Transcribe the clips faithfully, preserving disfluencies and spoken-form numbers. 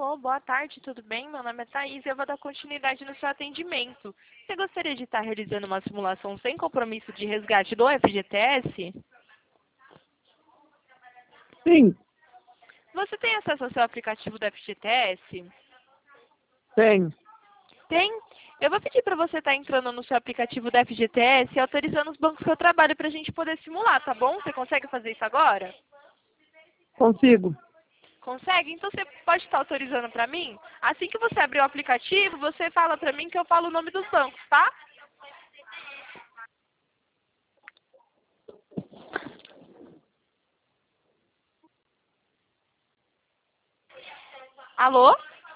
Alô, boa tarde, tudo bem? Meu nome é Thaís e eu vou dar continuidade no seu atendimento. Você gostaria de estar realizando uma simulação sem compromisso de resgate do F G T S? Sim, Você tem acesso ao seu aplicativo do F G T S? tem. Tem? Eu vou pedir para você estar entrando no seu aplicativo do F G T S e autorizando os bancos que eu trabalho para a gente poder simular, tá bom? Você consegue fazer isso agora? Consigo. Consegue? Então você pode estar autorizando para mim? Assim que você abrir o aplicativo, você fala para mim que eu falo o nome dos bancos, tá? Alô?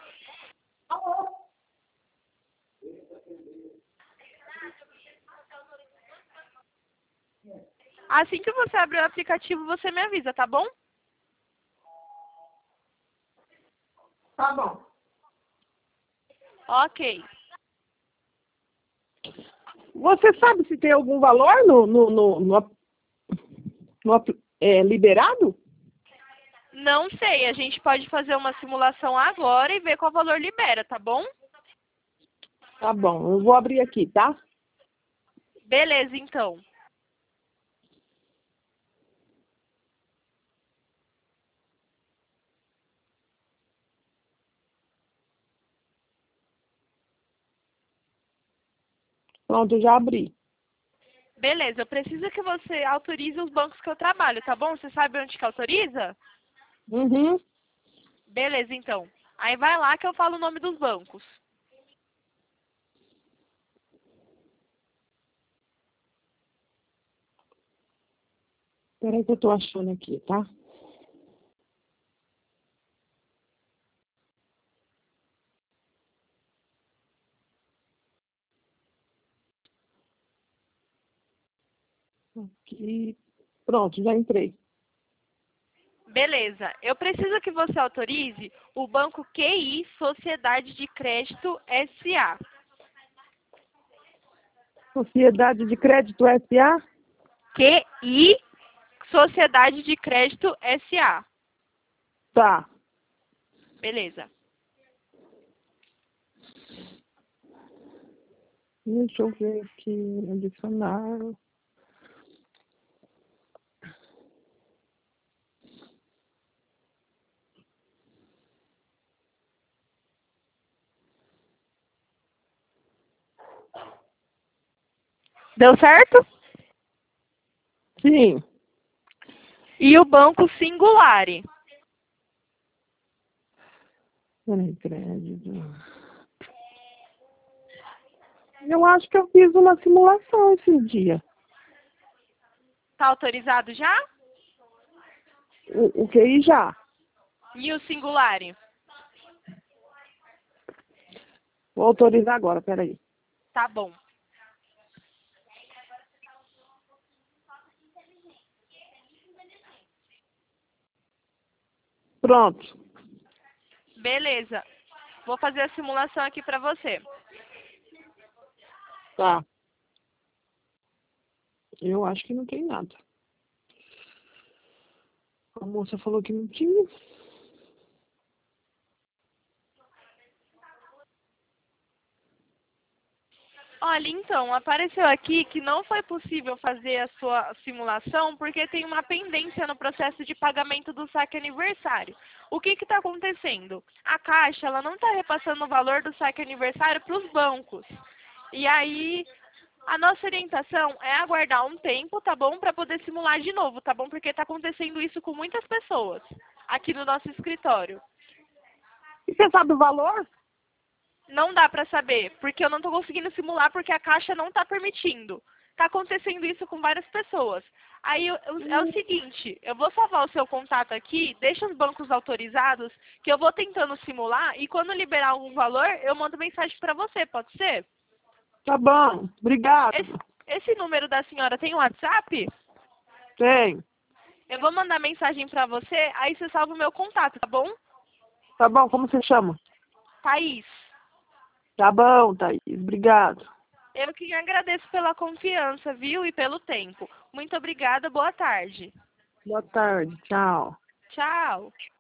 Assim que você abrir o aplicativo, você me avisa, tá bom? Tá bom. Ok. Você sabe se tem algum valor no, no, no, no, ap- no ap- é, liberado? Não sei, a gente pode fazer uma simulação agora e ver qual valor libera, tá bom? Tá bom, eu vou abrir aqui, tá? Beleza, então. Pronto, eu já abri. Beleza, eu preciso que você autorize os bancos que eu trabalho, tá bom? Você sabe onde que autoriza? Uhum. Beleza, então. Aí vai lá que eu falo o nome dos bancos. Peraí que eu tô achando aqui, tá? Aqui. Pronto, já entrei. Beleza, eu preciso que você autorize o banco Q I Sociedade de Crédito S A. Sociedade de Crédito S A? Q I Sociedade de Crédito S A. Tá. Beleza. Deixa eu ver aqui. Adicionar. Deu certo? Sim. E o banco Singulare. Peraí, crédito. Eu acho que eu fiz uma simulação esse dia. Tá autorizado já? O, o Q I já. E o Singulare? Vou autorizar agora, peraí. Tá bom. Pronto. Beleza. Vou fazer a simulação aqui pra você. Tá. Eu acho que não tem nada. A moça falou que não tinha. Olha, então, apareceu aqui que não foi possível fazer a sua simulação porque tem uma pendência no processo de pagamento do saque aniversário. O que está acontecendo? A Caixa ela não está repassando o valor do saque aniversário para os bancos. E aí, a nossa orientação é aguardar um tempo, tá bom? Para poder simular de novo, tá bom? Porque está acontecendo isso com muitas pessoas aqui no nosso escritório. E você sabe o valor? Não dá para saber, porque eu não estou conseguindo simular porque a Caixa não está permitindo. Está acontecendo isso com várias pessoas. Aí eu- eu- é o seguinte, eu vou salvar o seu contato aqui, deixa os bancos autorizados, que eu vou tentando simular e quando liberar algum valor, eu mando mensagem para você, pode ser? Tá bom. Obrigado. Esse, esse número da senhora tem WhatsApp? Tem. Eu vou mandar mensagem para você, aí você salva o meu contato, tá bom? Tá bom, como você chama? Thaís, Tá bom, Thaís. Obrigado. eu que agradeço pela confiança, viu? E pelo tempo. Muito obrigada, boa tarde. Boa tarde. Tchau. Tchau.